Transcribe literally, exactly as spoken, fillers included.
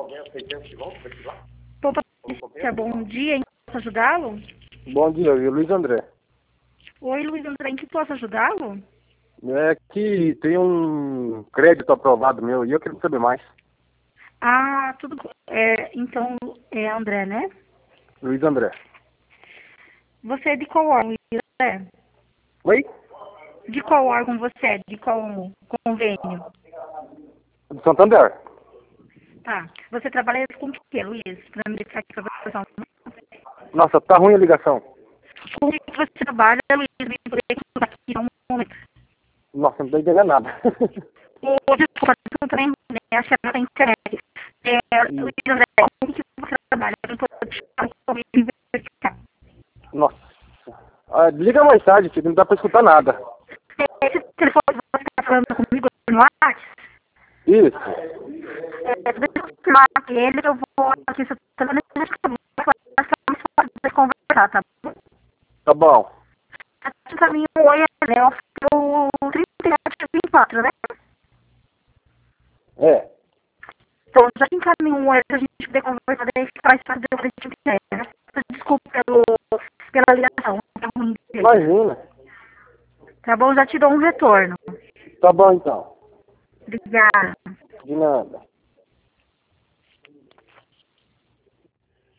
Pô, Patrícia, bom dia, em que posso ajudá-lo? Bom dia, eu Luiz André. Oi, Luiz André, em que posso ajudá-lo? É que tem um crédito aprovado meu e eu quero saber mais. Ah, tudo bom. É, então, é André, né? Luiz André. Você é de qual órgão, Luiz André? Oi? De qual órgão você é? De qual convênio? De Santander. Tá. Você trabalha com o que, Luiz? Pra me deixar aqui pra você. Nossa, tá ruim a ligação. Com o que você trabalha, Luiz? Me poder contar aqui um momento. Nossa, não tô entendendo nada. Ô, desculpa, eu também acho que é na internet. É, Luiz André, com o que você trabalha? Eu não posso deixar o convite e verificar. Nossa. Ah, liga mais tarde, filho, não dá pra escutar nada. Esse telefone que você está falando comigo no WhatsApp, Isso. é, deixa eu confirmar aqui ele, eu vou aqui, se eu tô falando, deixa eu mais fácil de conversar, tá bom? Tá bom. Aqui pra mim, o oi, né, o trinta e sete vinte e quatro, né? É. Então, já que encaminhou um oi pra gente poder conversar, daí fica mais fácil de eu fazer ideia, né? Desculpa pelo, pela ligação, tá ruim dele. Imagina. Tá bom? Já te dou um retorno. Tá bom então. Obrigada. De nada.